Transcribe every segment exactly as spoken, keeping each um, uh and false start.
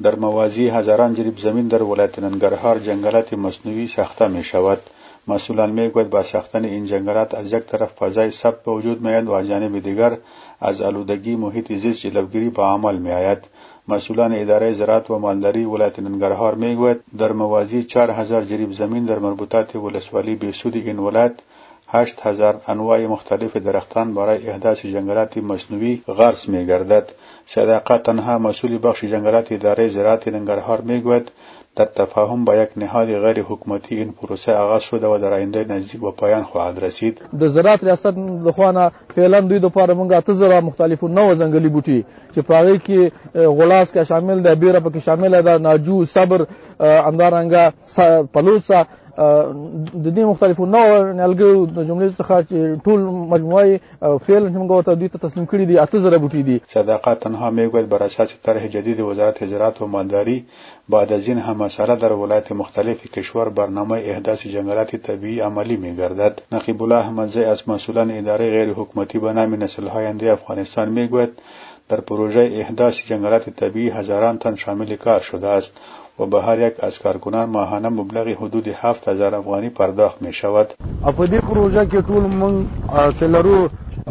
در موازی هزاران جریب زمین در ولایت ننگرهار جنگلات مصنوعی ساخته می شود. مسئولان میگوید با ساختن این جنگلات از یک طرف فضای ثبت به وجود میآید و از جانب دیگر از آلودگی محیط زیست جلوگیری به عمل میآید. مسئولان اداره زراعت و مالداری ولایت ننگرهار میگوید در موازی چهار هزار جریب زمین در مربوطات ولسوالی بیسود این ولایت هشت هزار انواع مختلف درختان برای احداث جنگلات مصنوعی غرس می گردد. صداقت تنها مسئول بخش جنگلات اداره زراعت ننگرهار میگوید در تفاهم با یک نهاد غیر حکومتی این پروسه آغاز شده و در آینده نزدیک و پایان خواهد رسید. د زراعت ریاست د خوانه فعلا دوی د پاره مونږه اته زره مختلفو نو ځنګلي بوټي چې پاره کې غلاس کا شامل ده، بیره پکې شامل ده، ناجو، صبر، اندارنګا، پلوسا د دې مختلفو نو نلګو د جملې څخه چې ټول مجموعي فعلا موږ ورته دوی ته تسلیم کړي دي اته زره بوټي دي. صداقت تنها میگوید بر اساس طرح جدید وزارت زراعت و مالداری بعد از این هم مسئله در ولایت مختلف کشور برنامه احداث جنگلات طبیعی عملی می گردد. نقیب الله احمدزی از مسئولان اداره غیر حکومتی به نام نسل های آینده افغانستان میگوید در پروژه احداث جنگلات طبیعی هزاران تن شامل کار شده است و به هر یک از کارکنان ماهانه مبلغ حدود هفت هزار افغانی پرداخت می شود. په دې پروژه کې ټول مونږ څلورو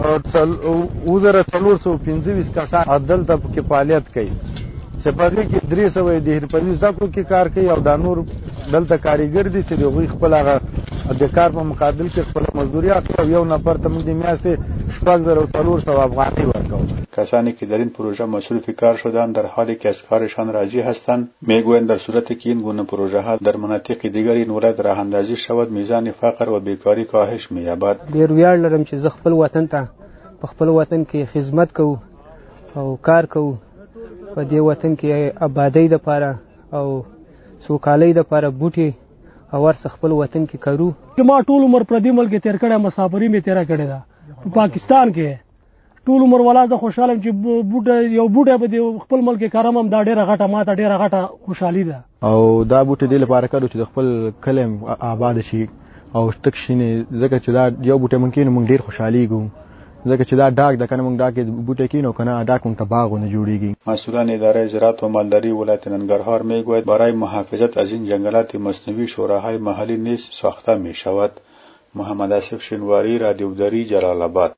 وزره څلور سوه پنځه ویشت کسان دلته کې فعالیت کوي چې په دې کې درې سوه د حرفوي زده کړو کې کار کوي او دا نور دلته کاریګر دي چې دوی خپل هغه د کار په مقابل کې خپل مزدوري اخلي او یو نفر ته موږ د میاشتې شپږ زره څلور سوه افغانۍ ورکوو. کسانی که در این پروژه مصروف کار شدند در حالی که از کارشان راضی هستند میگویند در صورتی که این گونه پروژه ها در مناطق دیگر این ولایت راه اندازی شود میزان فقر و بیکاری کاهش می‌یابد. ډېر ویاړ لرم چې زه خپل وطن ته په خپل وطن کې خدمت کوو او کار کوو په دې وطن کې آبادۍ دپاره او سوکالۍ دپاره بوټي او ورڅ خپل وطن کې کرو. ما ټول عمر پردي ملک تیر کړی، مسافري مې تیر کړې ده په پاکستان کې. ټول عمر ولا زه خوشاله چې بوټه یو بوټه به خپل ملک کارم هم دا ډیره غټه ماته ډیره غټه خوشحالي ده. او دا بوټه دې لپاره کړو چې خپل کلم آباد شي او تک شینه ځکه چې دا یو بوټه ممکن موږ ډیر خوشحاليږو ځکه چې دا ډاک د کنه موږ ډاک بوټه کینو کنه ډاک موږ ته باغونه جوړیږي. مسئولان اداره زراعت و مالداری ولایت ننگرهار میگوید برای محافظت از این جنگلات مصنوعی شوراهای محلی نیز ساخته می شود. محمد آصف شنواری، رادیو دری، جلال آباد.